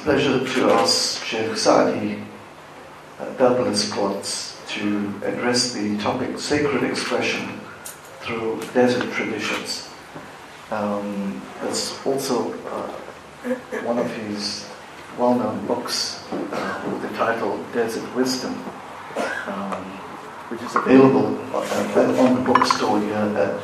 pleasure to ask Sheikh Saadi Douglas Potts to address the topic sacred expression through desert traditions. That's also one of his well-known books with the title Desert Wisdom, which is available on the bookstore here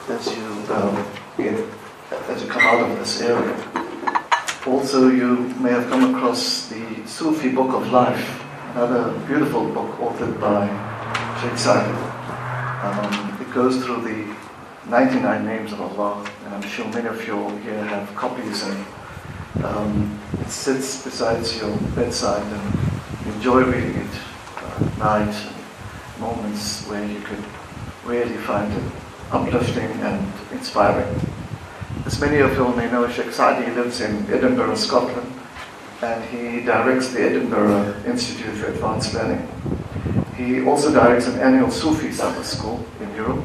as you come out of this area. Also, you may have come across the Sufi Book of Life, another beautiful book authored by Sheikh Saadi. It goes through the 99 names of Allah, and I'm sure many of you here have copies, and it sits beside your bedside, and you enjoy reading it at night, and moments where you could really find it uplifting and inspiring. As many of you may know, Sheikh Saadi lives in Edinburgh, Scotland, and he directs the Edinburgh Institute for Advanced Learning. He also directs an annual Sufi summer school in Europe,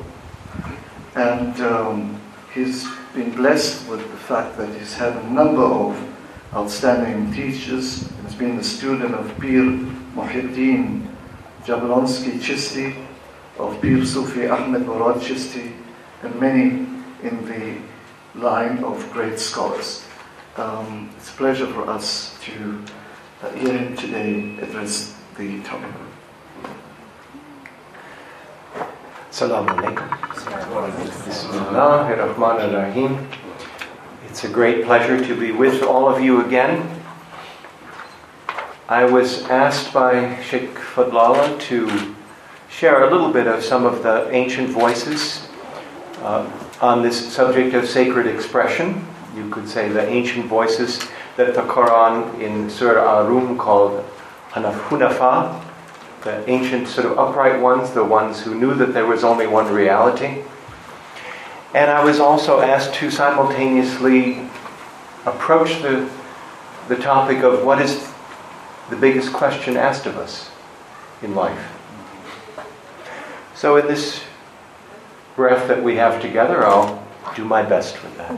and he's been blessed with the fact that he's had a number of outstanding teachers. He's been the student of Pir Muhyiddin Jablonski Chisti, of Pir Sufi Ahmed Murad Chisti, and many in the line of great scholars. It's a pleasure for us to hear him today address the topic. Assalamu alaikum. Bismillah ar-Rahman ar-Rahim. It's a great pleasure to be with all of you again. I was asked by Sheikh Fadlallah to share a little bit of some of the ancient voices on this subject of sacred expression. You could say the ancient voices that the Quran in Surah Ar-Rum called Hunafa, the ancient sort of upright ones, the ones who knew that there was only one reality. And I was also asked to simultaneously approach the topic of what is the biggest question asked of us in life. So in this breath that we have together, I'll do my best with that.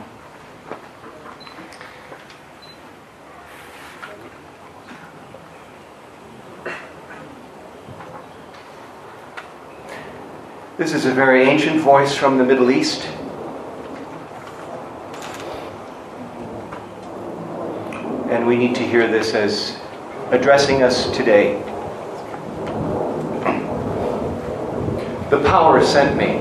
This is a very ancient voice from the Middle East. And we need to hear this as addressing us today. The power sent me.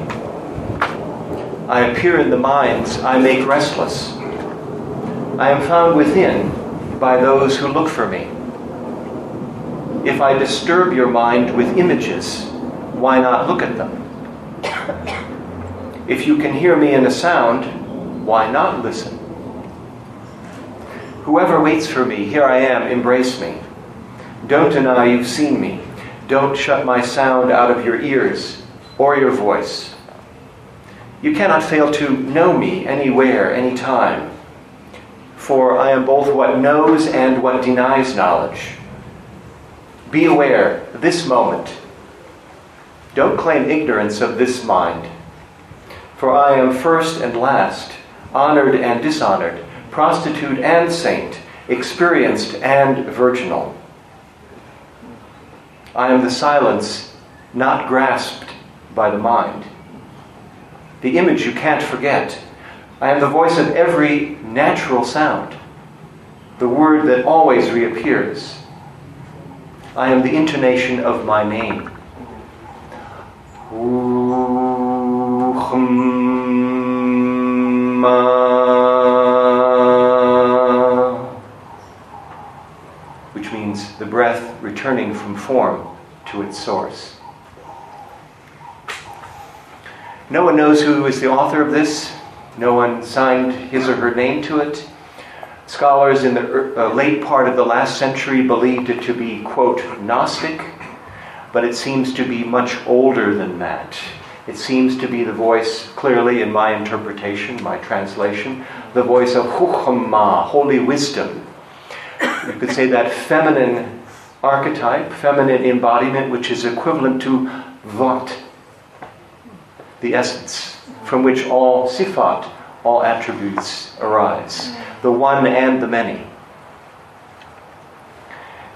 I appear in the minds I make restless. I am found within by those who look for me. If I disturb your mind with images, why not look at them? If you can hear me in a sound, why not listen? Whoever waits for me, here I am, embrace me. Don't deny you've seen me. Don't shut my sound out of your ears or your voice. You cannot fail to know me anywhere, anytime. For I am both what knows and what denies knowledge. Be aware, this moment. Don't claim ignorance of this mind. For I am first and last, honored and dishonored, prostitute and saint, experienced and virginal. I am the silence not grasped by the mind, the image you can't forget. I am the voice of every natural sound, the word that always reappears. I am the intonation of my name. Which means the breath returning from form to its source. No one knows who is the author of this. No one signed his or her name to it. Scholars in the late part of the last century believed it to be, quote, Gnostic, but it seems to be much older than that. It seems to be the voice, clearly in my interpretation, my translation, the voice of Hukhma, holy wisdom. You could say that feminine archetype, feminine embodiment, which is equivalent to Vat, the essence, from which all sifat, all attributes arise, the one and the many.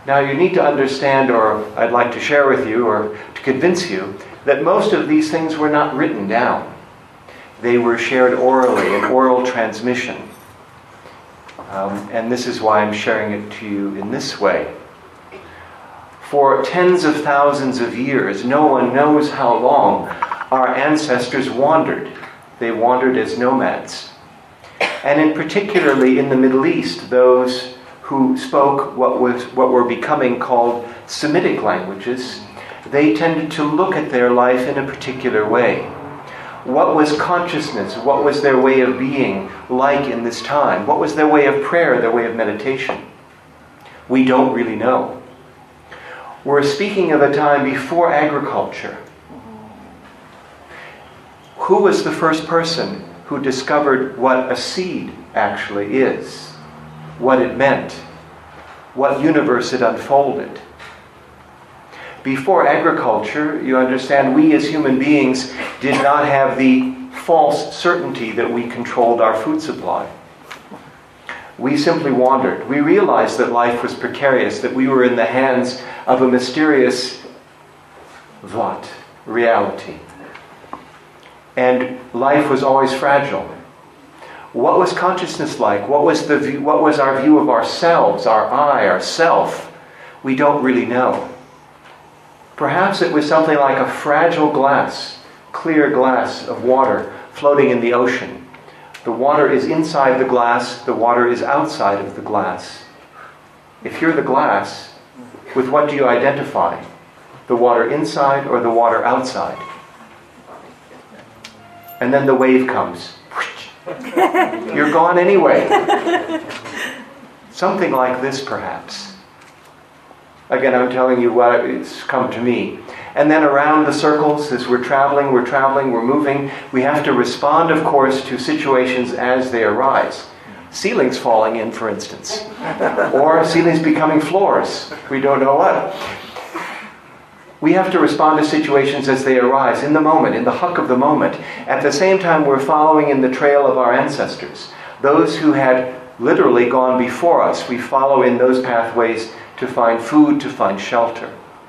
Now you need to understand, or I'd like to share with you, or to convince you, that most of these things were not written down. They were shared orally, in oral transmission. And this is why I'm sharing it to you in this way. For tens of thousands of years, no one knows how long, our ancestors wandered. They wandered as nomads. And in particularly in the Middle East, those who spoke what were becoming called Semitic languages, they tended to look at their life in a particular way. What was consciousness? What was their way of being like in this time? What was their way of prayer, their way of meditation? We don't really know. We're speaking of a time before agriculture. Who was the first person who discovered what a seed actually is? What it meant? What universe it unfolded? Before agriculture, you understand, we as human beings did not have the false certainty that we controlled our food supply. We simply wandered. We realized that life was precarious, that we were in the hands of a mysterious reality. And life was always fragile. What was consciousness like? What was our view of ourselves, our I, our self? We don't really know. Perhaps it was something like a fragile glass, clear glass of water floating in the ocean. The water is inside the glass, the water is outside of the glass. If you're the glass, with what do you identify? The water inside or the water outside? And then the wave comes. You're gone anyway. Something like this, perhaps. Again, I'm telling you what it's come to me. And then around the circles, as we're traveling, we're moving, we have to respond, of course, to situations as they arise. Ceilings falling in, for instance. Or ceilings becoming floors. We don't know what. We have to respond to situations as they arise, in the moment, in the huck of the moment. At the same time, we're following in the trail of our ancestors. Those who had literally gone before us, we follow in those pathways to find food, to find shelter.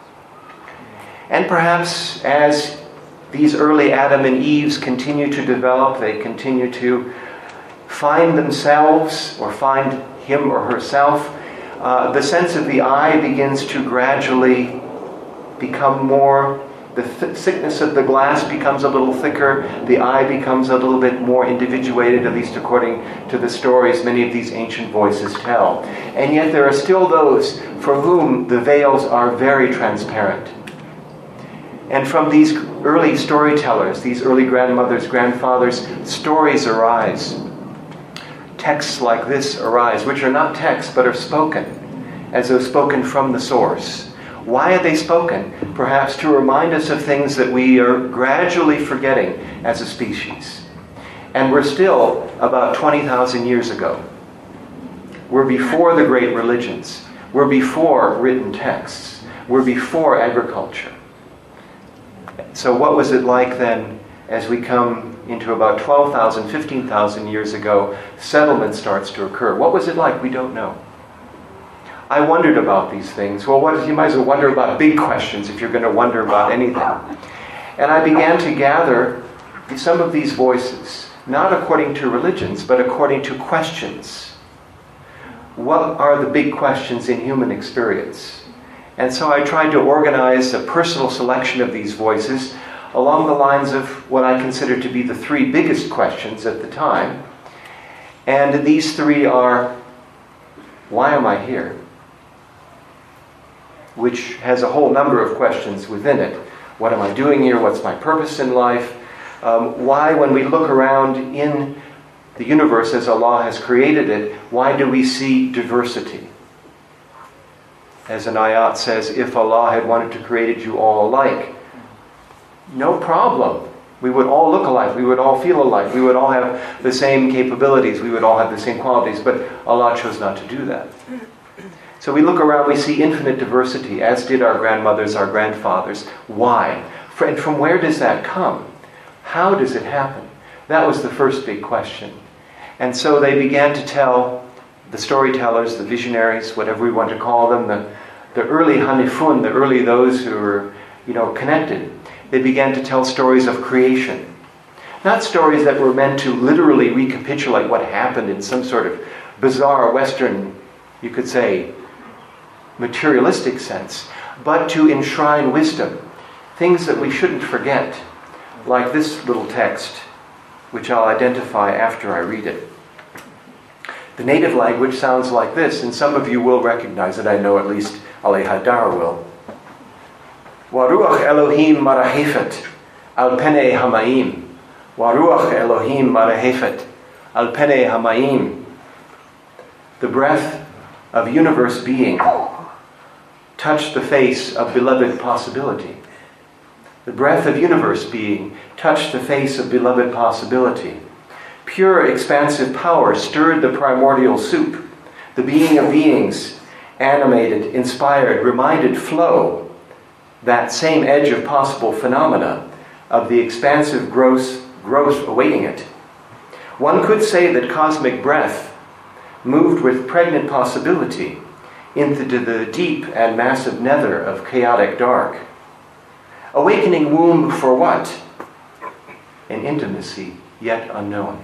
And perhaps as these early Adam and Eves continue to develop, they continue to find themselves or find him or herself, the sense of the I begins to gradually become more, the thickness of the glass becomes a little thicker, the I becomes a little bit more individuated, at least according to the stories many of these ancient voices tell. And yet there are still those for whom the veils are very transparent. And from these early storytellers, these early grandmothers, grandfathers, stories arise. Texts like this arise, which are not texts but are spoken, as though spoken from the source. Why are they spoken? Perhaps to remind us of things that we are gradually forgetting as a species. And we're still about 20,000 years ago. We're before the great religions. We're before written texts. We're before agriculture. So what was it like then as we come into about 12,000, 15,000 years ago, settlement starts to occur? What was it like? We don't know. I wondered about these things. Well, you might as well wonder about big questions if you're going to wonder about anything. And I began to gather some of these voices, not according to religions, but according to questions. What are the big questions in human experience? And so I tried to organize a personal selection of these voices along the lines of what I consider to be the three biggest questions at the time. And these three are, why am I here? Which has a whole number of questions within it. What am I doing here? What's my purpose in life? Why, when we look around in the universe as Allah has created it, why do we see diversity? As an ayat says, if Allah had wanted to create you all alike, no problem. We would all look alike. We would all feel alike. We would all have the same capabilities. We would all have the same qualities. But Allah chose not to do that. So we look around, we see infinite diversity, as did our grandmothers, our grandfathers. Why? And from where does that come? How does it happen? That was the first big question. And so they began to tell, the storytellers, the visionaries, whatever we want to call them, the early Hanifun, the early those who were, connected, they began to tell stories of creation. Not stories that were meant to literally recapitulate what happened in some sort of bizarre Western, you could say, materialistic sense, but to enshrine wisdom, things that we shouldn't forget, like this little text, which I'll identify after I read it. The native language sounds like this, and some of you will recognize it. I know at least Ali Haidar will. Waruach Elohim marahefet al pene hamayim. Waruach Elohim marahefet al pene hamayim. The breath of universe being touched the face of beloved possibility. The breath of universe being touched the face of beloved possibility. Pure expansive power stirred the primordial soup. The being of beings, animated, inspired, reminded flow, that same edge of possible phenomena, of the expansive growth awaiting it. One could say that cosmic breath moved with pregnant possibility into the deep and massive nether of chaotic dark. Awakening womb for what? An intimacy yet unknown.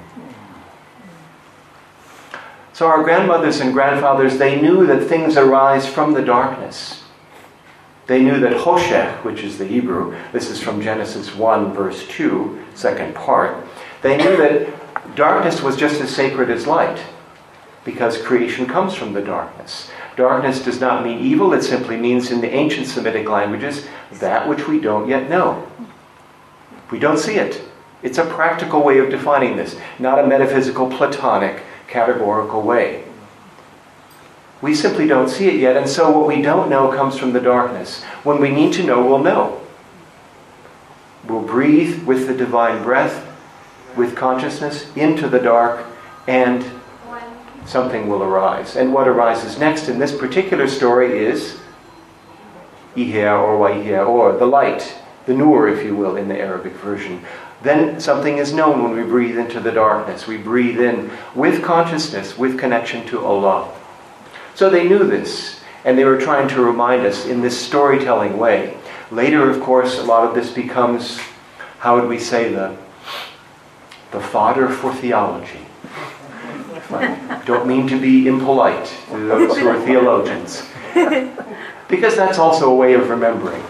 So our grandmothers and grandfathers, they knew that things arise from the darkness. They knew that Hoshech, which is the Hebrew, this is from Genesis 1, verse 2, second part. They knew that darkness was just as sacred as light, because creation comes from the darkness. Darkness does not mean evil, it simply means in the ancient Semitic languages, that which we don't yet know. We don't see it. It's a practical way of defining this, not a metaphysical, Platonic, categorical way. We simply don't see it yet, and so what we don't know comes from the darkness. When we need to know, we'll know. We'll breathe with the divine breath, with consciousness, into the dark, and something will arise. And what arises next in this particular story is Ihya or Waihya, or the light, the nur, if you will, in the Arabic version. Then something is known when we breathe into the darkness. We breathe in with consciousness, with connection to Allah. So they knew this, and they were trying to remind us in this storytelling way. Later, of course, a lot of this becomes, how would we say, the fodder for theology. I don't mean to be impolite to those who are theologians, because that's also a way of remembering.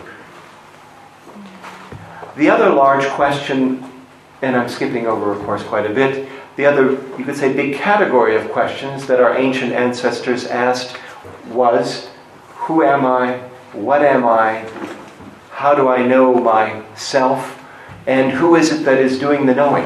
The other large question, and I'm skipping over, of course, quite a bit, the other, you could say, big category of questions that our ancient ancestors asked was, who am I? What am I? How do I know myself? And who is it that is doing the knowing?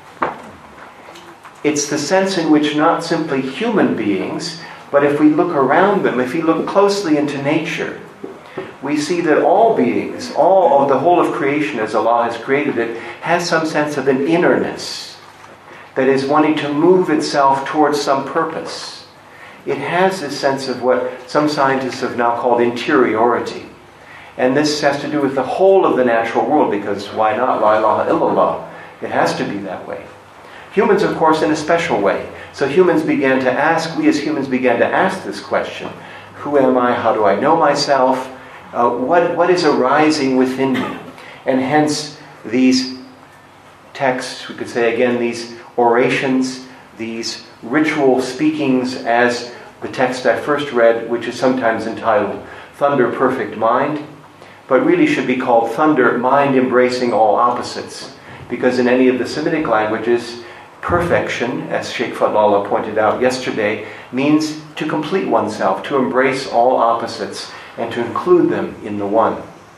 It's the sense in which not simply human beings, but if we look around them, if we look closely into nature, we see that all beings, all of the whole of creation as Allah has created it, has some sense of an innerness that is wanting to move itself towards some purpose. It has this sense of what some scientists have now called interiority. And this has to do with the whole of the natural world, because why not? La ilaha illallah. It has to be that way. Humans, of course, in a special way. So we as humans began to ask this question. Who am I? How do I know myself? What is arising within me? And hence these texts, we could say again, these orations, these ritual speakings, as the text I first read, which is sometimes entitled Thunder Perfect Mind, but really should be called Thunder Mind Embracing All Opposites. Because in any of the Semitic languages, perfection, as Sheikh Fadlallah pointed out yesterday, means to complete oneself, to embrace all opposites, and to include them in the one.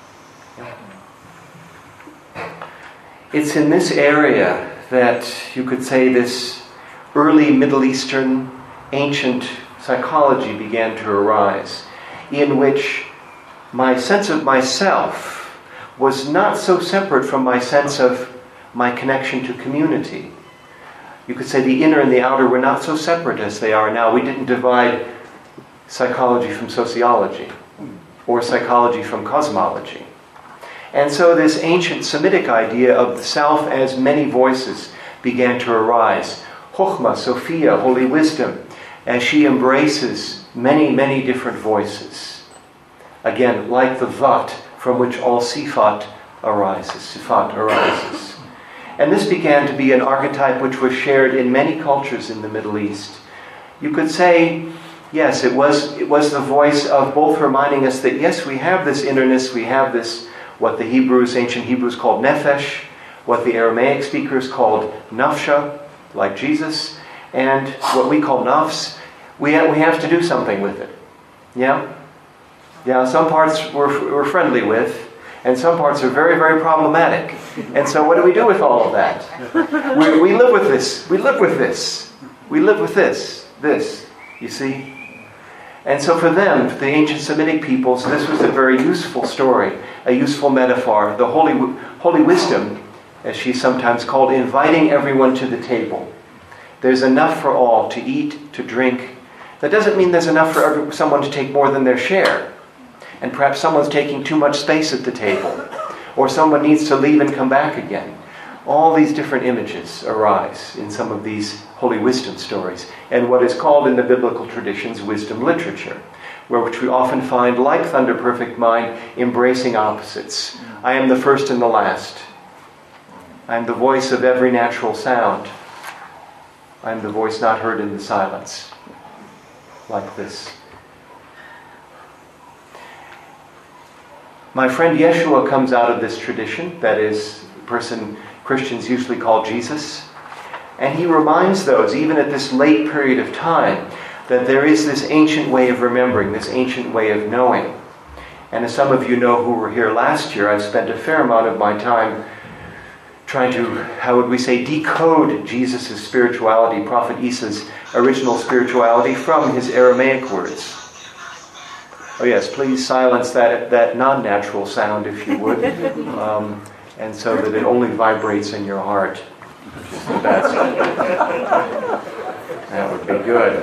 It's in this area that you could say this early Middle Eastern ancient psychology began to arise, in which my sense of myself was not so separate from my sense of my connection to community. You could say the inner and the outer were not so separate as they are now. We didn't divide psychology from sociology, or psychology from cosmology. And so this ancient Semitic idea of the self as many voices began to arise. Chokhmah, Sophia, Holy Wisdom, as she embraces many, many different voices. Again, like the vat from which all sifat arises. And this began to be an archetype which was shared in many cultures in the Middle East. You could say, yes, it was the voice of both reminding us that, yes, we have this innerness, we have this, what the ancient Hebrews called nephesh, what the Aramaic speakers called nafsha, like Jesus, and what we call nafs. We have to do something with it. Yeah? Yeah, some parts we're friendly with, and some parts are very, very problematic. And so what do we do with all of that? We live with this. We live with this. We live with this, you see? And so for them, for the ancient Semitic peoples, this was a very useful story, a useful metaphor. The holy wisdom, as she's sometimes called, inviting everyone to the table. There's enough for all to eat, to drink. That doesn't mean there's enough for someone to take more than their share. And perhaps someone's taking too much space at the table. Or someone needs to leave and come back again. All these different images arise in some of these holy wisdom stories, and what is called in the biblical traditions wisdom literature, which we often find, like Thunder Perfect Mind, embracing opposites. I am the first and the last. I am the voice of every natural sound. I am the voice not heard in the silence. Like this. My friend Yeshua comes out of this tradition, that is, the person Christians usually call Jesus. And he reminds those, even at this late period of time, that there is this ancient way of remembering, this ancient way of knowing. And as some of you know who were here last year, I've spent a fair amount of my time trying to, how would we say, decode Jesus' spirituality, Prophet Isa's original spirituality from his Aramaic words. Oh yes, please silence that non-natural sound if you would. And so that it only vibrates in your heart. That would be good.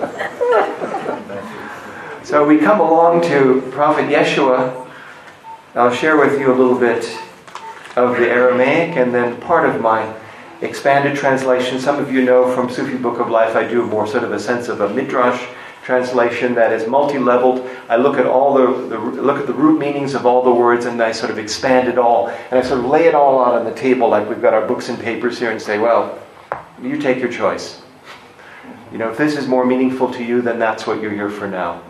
So we come along to Prophet Yeshua. I'll share with you a little bit of the Aramaic and then part of my expanded translation. Some of you know from Sufi Book of Life I do more sort of a sense of a midrash translation that is multi-leveled. I look at all look at the root meanings of all the words, and I sort of expand it all, and I sort of lay it all out on the table like we've got our books and papers here, and say, well, you take your choice. You know, if this is more meaningful to you, then that's what you're here for now.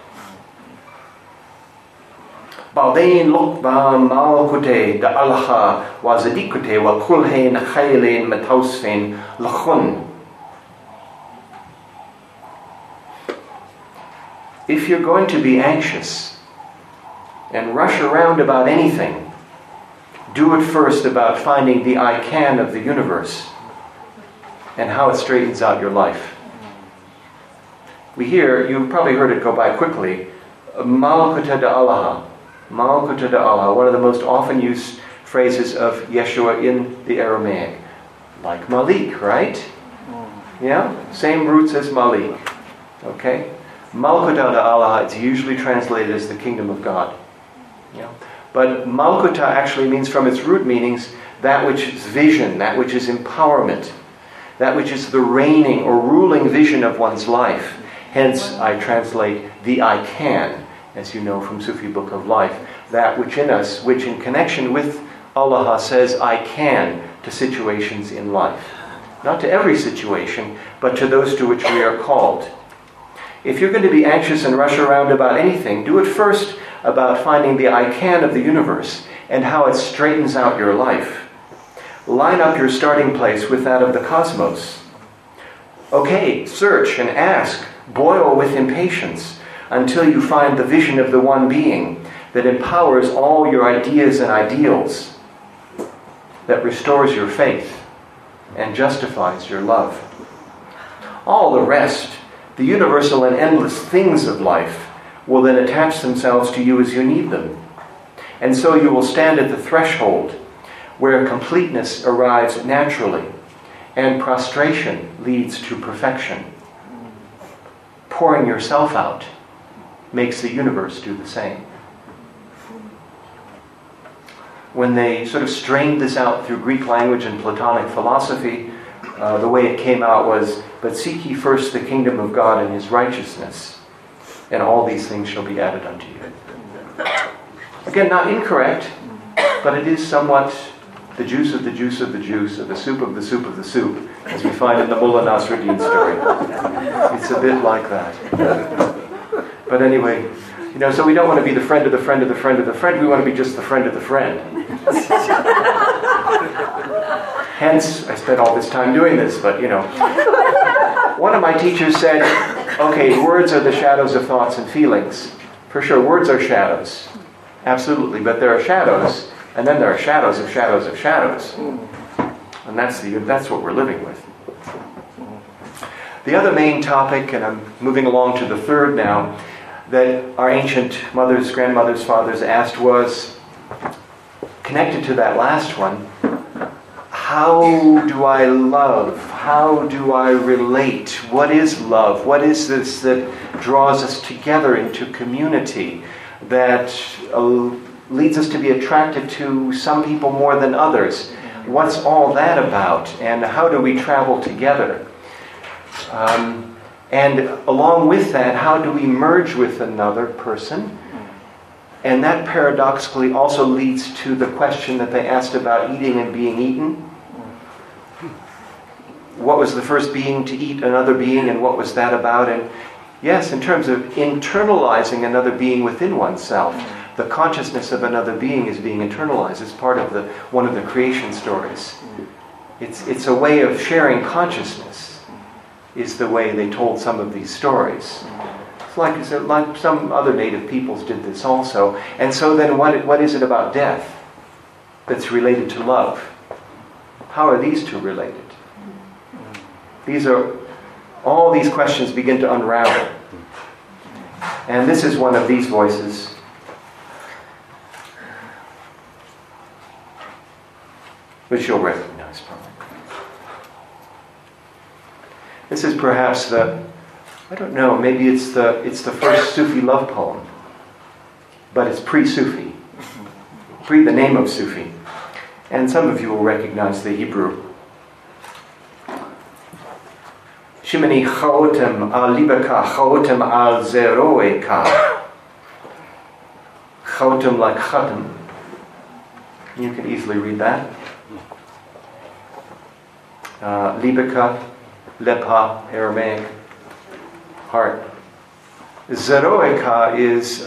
Baldain lokba malkute da alaha wa zadikute wa kulhain khaylein matausfein lachun. If you're going to be anxious and rush around about anything, do it first about finding the I can of the universe and how it straightens out your life. We hear, you've probably heard it go by quickly, Malkuta da Allah. Malkuta da Allah, one of the most often used phrases of Yeshua in the Aramaic. Like Malik, right? Yeah? Same roots as Malik. Okay? Malkuta da Allah, it's usually translated as the kingdom of God. Yeah. But Malkuta actually means, from its root meanings, that which is vision, that which is empowerment, that which is the reigning or ruling vision of one's life. Hence, I translate the I can, as you know from Sufi Book of Life, that which in us, which in connection with Allah says I can to situations in life. Not to every situation, but to those to which we are called. If you're going to be anxious and rush around about anything, do it first about finding the I can of the universe and how it straightens out your life. Line up your starting place with that of the cosmos. Okay, search and ask, boil with impatience until you find the vision of the one being that empowers all your ideas and ideals, that restores your faith and justifies your love. All the rest, the universal and endless things of life, will then attach themselves to you as you need them. And so you will stand at the threshold where completeness arrives naturally and prostration leads to perfection. Pouring yourself out makes the universe do the same. When they sort of strained this out through Greek language and Platonic philosophy, the way it came out was, but seek ye first the kingdom of God and his righteousness, and all these things shall be added unto you. Again, not incorrect, but it is somewhat the juice of the juice of the juice of the soup of the soup of the soup, as we find in the Mullah Nasruddin story. It's a bit like that. But anyway, so we don't want to be the friend of the friend of the friend of the friend. We want to be just the friend of the friend. Hence, I spent all this time doing this, but one of my teachers said, okay, words are the shadows of thoughts and feelings. For sure, words are shadows. Absolutely, but there are shadows, and then there are shadows of shadows of shadows. And that's what we're living with. The other main topic, and I'm moving along to the third now, that our ancient mothers, grandmothers, fathers asked was, connected to that last one, how do I love? How do I relate? What is love? What is this that draws us together into community, that leads us to be attracted to some people more than others? What's all that about? And how do we travel together? And along with that, how do we merge with another person? And that paradoxically also leads to the question that they asked about eating and being eaten. What was the first being to eat another being, and what was that about? And yes, in terms of internalizing another being within oneself, the consciousness of another being is being internalized. It's part of one of the creation stories. It's a way of sharing consciousness, is the way they told some of these stories. It's like some other native peoples did this also. And so then what is it about death that's related to love? How are these two related? All these questions begin to unravel. And this is one of these voices. Which you'll recognize probably. This is perhaps maybe it's the first Sufi love poem. But it's pre-Sufi. The name of Sufi. And some of you will recognize the Hebrew. Shimini chaotem al libeka, chaotem al zeroeka. Chaotem like chatem. You can easily read that. Libeka, lepha, Aramaic, heart. Zeroeka is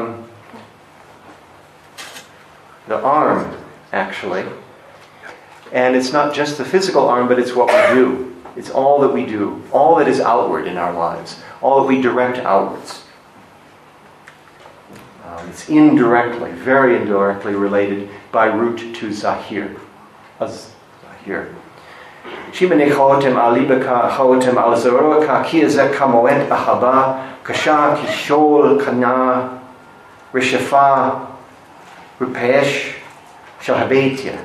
the arm, actually. And it's not just the physical arm, but it's what we do. It's all that we do, all that is outward in our lives, all that we direct outwards. It's indirectly, very indirectly related by root to Zahir. Zahir. Shimene chaotem al libeka, chaotem al zeroeka, ki ezek kamoet ahaba, kasha kishol kana, rishafa, rupesh, shahabetia.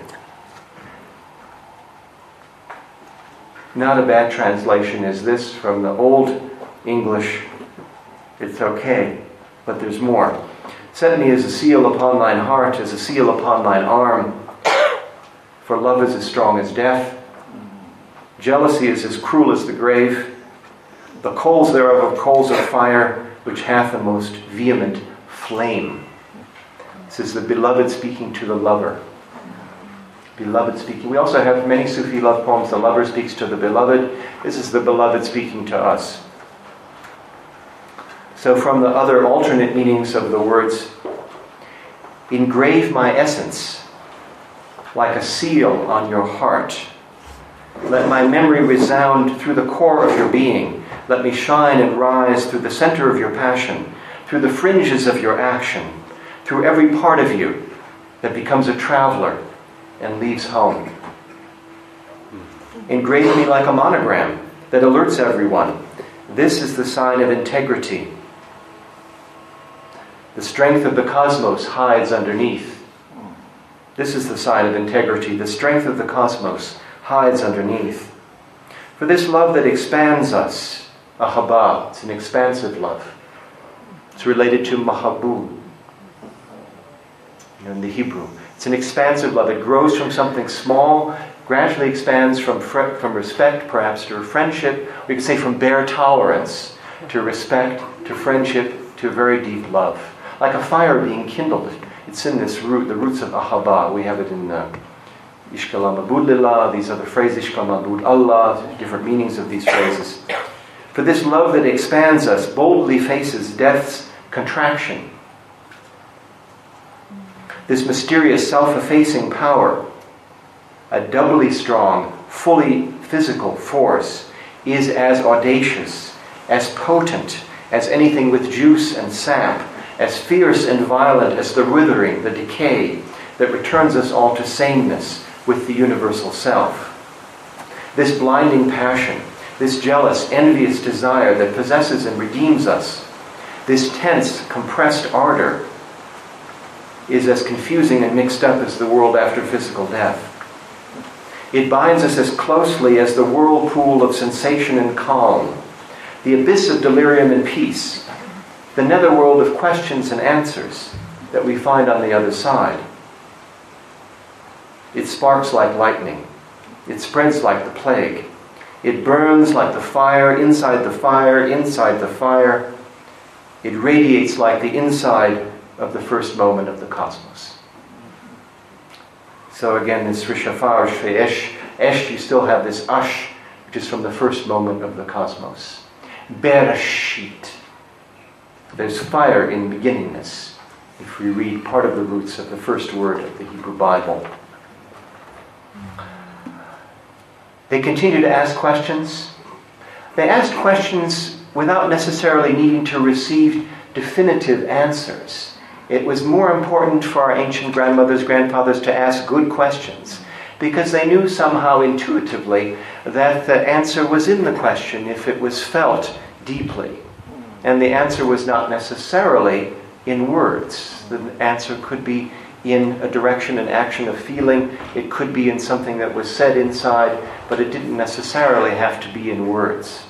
Not a bad translation is this from the Old English. It's okay, but there's more. Set me as a seal upon thine heart, as a seal upon thine arm. For love is as strong as death. Jealousy is as cruel as the grave. The coals thereof are coals of fire, which hath a most vehement flame. This is the beloved speaking to the lover. Beloved speaking. We also have many Sufi love poems. The lover speaks to the beloved. This is the beloved speaking to us. So from the other alternate meanings of the words, engrave my essence like a seal on your heart. Let my memory resound through the core of your being. Let me shine and rise through the center of your passion, through the fringes of your action, through every part of you that becomes a traveler and leaves home. Engrave me like a monogram that alerts everyone. This is the sign of integrity. The strength of the cosmos hides underneath. This is the sign of integrity. The strength of the cosmos hides underneath. For this love that expands us, ahaba, it's an expansive love. It's related to mahabub in the Hebrew. It's an expansive love. It grows from something small, gradually expands from respect, perhaps to friendship. We could say from bare tolerance to respect, to friendship, to very deep love. Like a fire being kindled. It's in this root, the roots of Ahava. We have it in Ishkala Mabud Lillah, these other phrases, Ishkala Mabud Allah, different meanings of these phrases. For this love that expands us boldly faces death's contraction. This mysterious self-effacing power, a doubly strong, fully physical force, is as audacious, as potent as anything with juice and sap, as fierce and violent as the withering, the decay that returns us all to sameness with the universal self. This blinding passion, this jealous, envious desire that possesses and redeems us, this tense, compressed ardor, is as confusing and mixed up as the world after physical death. It binds us as closely as the whirlpool of sensation and calm, the abyss of delirium and peace, the netherworld of questions and answers that we find on the other side. It sparks like lightning. It spreads like the plague. It burns like the fire, inside the fire, inside the fire. It radiates like the inside of the first moment of the cosmos. So again, in Sri Shafar, Shri Esh, you still have this Ash, which is from the first moment of the cosmos. Bereshit. There's fire in beginningness, if we read part of the roots of the first word of the Hebrew Bible. They continue to ask questions. They asked questions without necessarily needing to receive definitive answers. It was more important for our ancient grandmothers, grandfathers to ask good questions because they knew somehow intuitively that the answer was in the question if it was felt deeply. And the answer was not necessarily in words. The answer could be in a direction, an action, a feeling. It could be in something that was said inside, but it didn't necessarily have to be in words.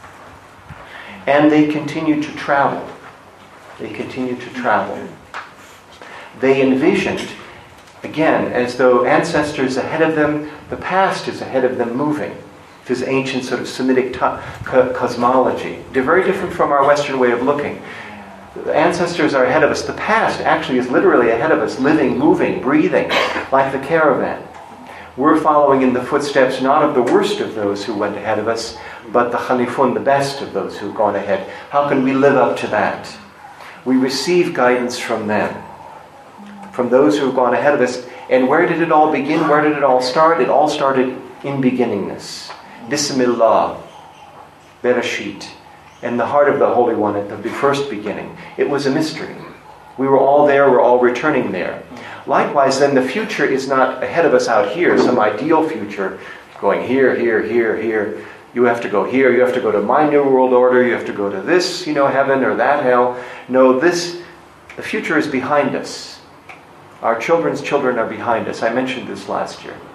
And they continued to travel. They continued to travel. They envisioned, again, as though ancestors ahead of them, the past is ahead of them moving. This ancient sort of Semitic cosmology. They're very different from our Western way of looking. The ancestors are ahead of us. The past actually is literally ahead of us, living, moving, breathing, like the caravan. We're following in the footsteps not of the worst of those who went ahead of us, but the Khalifun, the best of those who've gone ahead. How can we live up to that? We receive guidance from them, from those who have gone ahead of us. And where did it all begin? Where did it all start? It all started in beginningness. Bismillah, Bereshit, in the heart of the Holy One at the first beginning. It was a mystery. We were all there, we're all returning there. Likewise, then, the future is not ahead of us out here, some ideal future, going here, here, here, here. You have to go here, you have to go to my new world order, you have to go to this, heaven or that hell. No, the future is behind us. Our children's children are behind us. I mentioned this last year.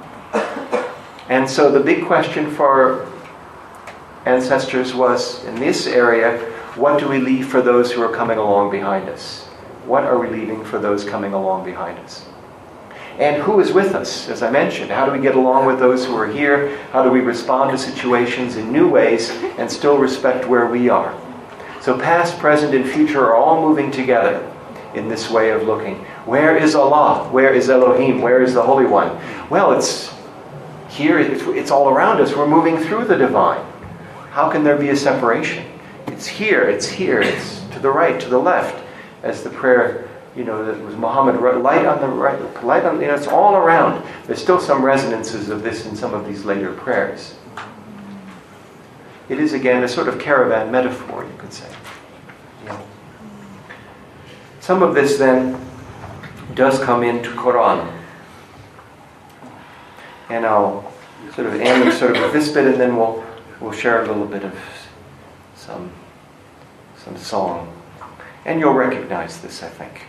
And so the big question for ancestors was, in this area, what do we leave for those who are coming along behind us? What are we leaving for those coming along behind us? And who is with us, as I mentioned? How do we get along with those who are here? How do we respond to situations in new ways and still respect where we are? So past, present, and future are all moving together in this way of looking. Where is Allah? Where is Elohim? Where is the Holy One? Well, it's here, it's all around us. We're moving through the divine. How can there be a separation? It's here, it's to the right, to the left. As the prayer, that was Muhammad, light on the right, light on, it's all around. There's still some resonances of this in some of these later prayers. It is, again, a sort of caravan metaphor, you could say. Some of this, then, does come into Quran. And I'll sort of end with this bit, and then we'll share a little bit of some song. And you'll recognize this, I think.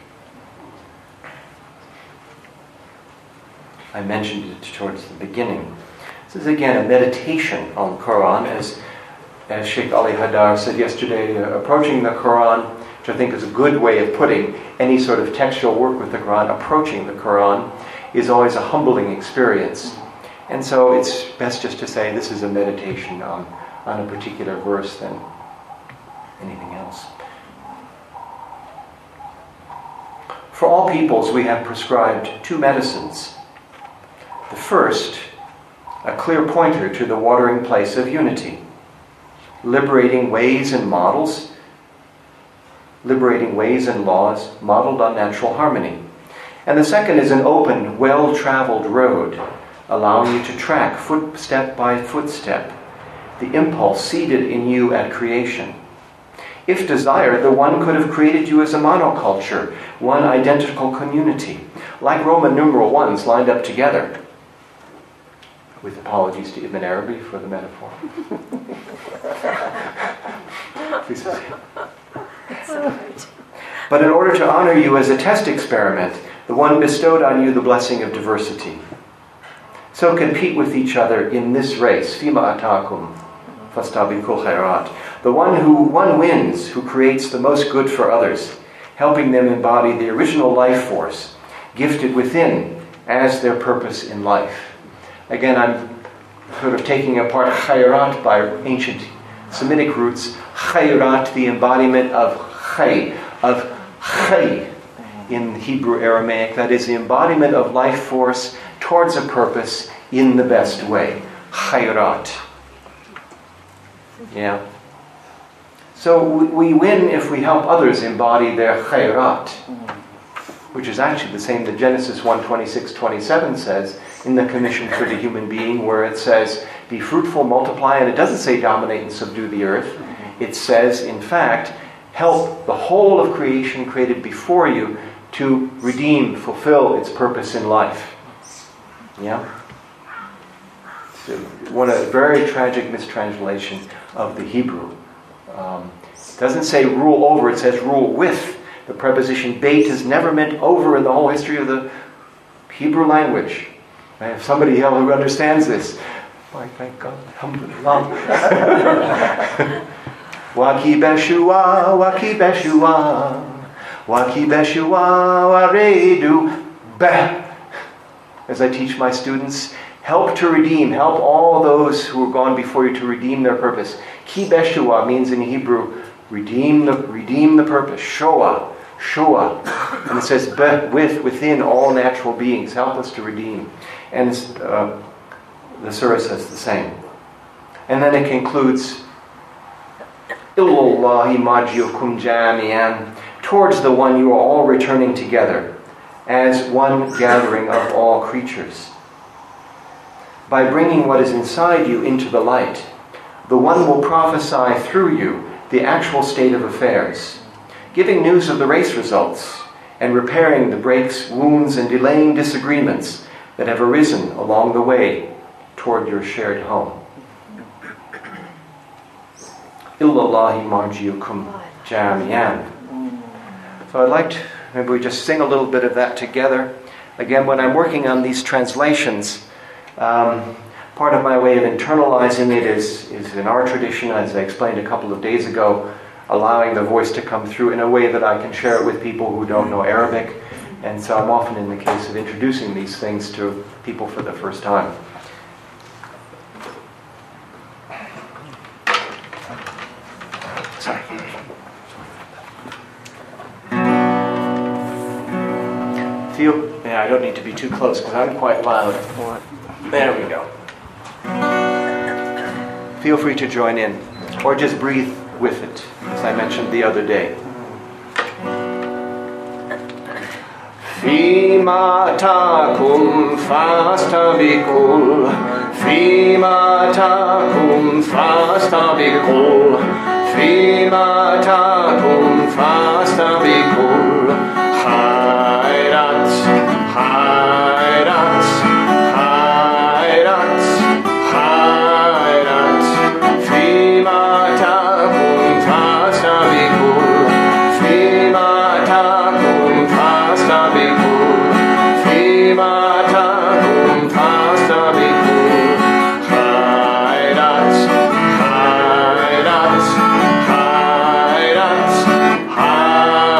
I mentioned it towards the beginning. This is again a meditation on Quran, as Sheikh Ali Hadar said yesterday, approaching the Quran, which I think is a good way of putting any sort of textual work with the Quran. Approaching the Quran is always a humbling experience. And so it's best just to say this is a meditation on a particular verse than anything else. For all peoples, we have prescribed 2 medicines. The first, a clear pointer to the watering place of unity, liberating ways and laws modeled on natural harmony. And the second is an open, well-traveled road, allowing you to track footstep by footstep the impulse seeded in you at creation. If desired, the one could have created you as a monoculture, one identical community, like Roman numeral ones lined up together. With apologies to Ibn Arabi for the metaphor. Please. But in order to honor you as a test experiment, the one bestowed on you the blessing of diversity. So compete with each other in this race. Fima atakum fastabiqul khairat. The one wins who creates the most good for others, helping them embody the original life force, gifted within as their purpose in life. Again, I'm sort of taking apart khairat by ancient Semitic roots. Khairat, the embodiment of chay, in Hebrew Aramaic. That is the embodiment of life force towards a purpose in the best way. Khairat. Yeah. So we win if we help others embody their khairat, which is actually the same that Genesis 1:26-27 says in the commission for the human being, where it says, be fruitful, multiply, and it doesn't say dominate and subdue the earth. It says, in fact, help the whole of creation created before you to redeem, fulfill its purpose in life. Yeah? So a very tragic mistranslation of the Hebrew. It doesn't say rule over, it says rule with. The preposition beit is never meant over in the whole history of the Hebrew language. I have somebody here who understands this. Why, thank God. Alhamdulillah. Waki Beshua, Waki Beshua, Waki Beshua, Waredu, Beh. As I teach my students, help to redeem, help all those who are gone before you to redeem their purpose. Ki Beshua means in Hebrew, redeem the purpose. Shoah. And it says, within all natural beings, help us to redeem. And the surah says the same. And then it concludes, Illallahi majiyukum jami'an, towards the one you are all returning together, as one gathering of all creatures. By bringing what is inside you into the light, the one will prophesy through you the actual state of affairs, giving news of the race results, and repairing the breaks, wounds, and delaying disagreements that have arisen along the way toward your shared home. Illallahi marjiyukum jami'an. So I'd like to, maybe we just sing a little bit of that together. Again, when I'm working on these translations, part of my way of internalizing it is in our tradition, as I explained a couple of days ago, allowing the voice to come through in a way that I can share it with people who don't know Arabic. And so I'm often in the case of introducing these things to people for the first time. Sorry. I don't need to be too close because I'm quite loud. There we go. Feel free to join in, or just breathe with it, as I mentioned the other day. Fima takum fastabikul, Fima takum fastabikul, Fima takum fastabikul, Khairat, Khairat, Khairat, Khairat, Fima takum fastabikul, Fima takum fastabikul, Fima takum fastabikul, Khairat, Khairat, Khairat, Khairat.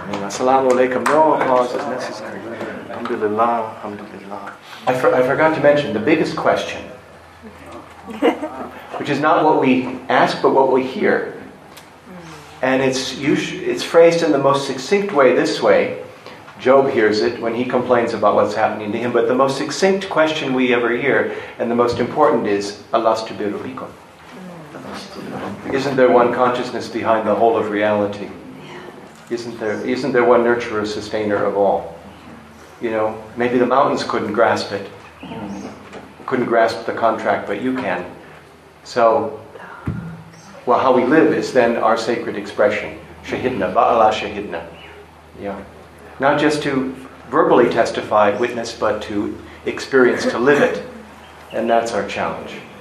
Assalamu alaikum. No applause is necessary. Alhamdulillah, alhamdulillah. I forgot to mention the biggest question, which is not what we ask, but what we hear. And it's phrased in the most succinct way this way. Job hears it when he complains about what's happening to him, but the most succinct question we ever hear, and the most important is, Alastu bi rabbikum? Isn't there one consciousness behind the whole of reality? Isn't there one nurturer, sustainer of all? You know, maybe the mountains couldn't grasp it, couldn't grasp the contract, but you can. So, well, how we live is then our sacred expression. Shahidna, ba'ala shahidna. Yeah. Not just to verbally testify, witness, but to experience, to live it. And that's our challenge.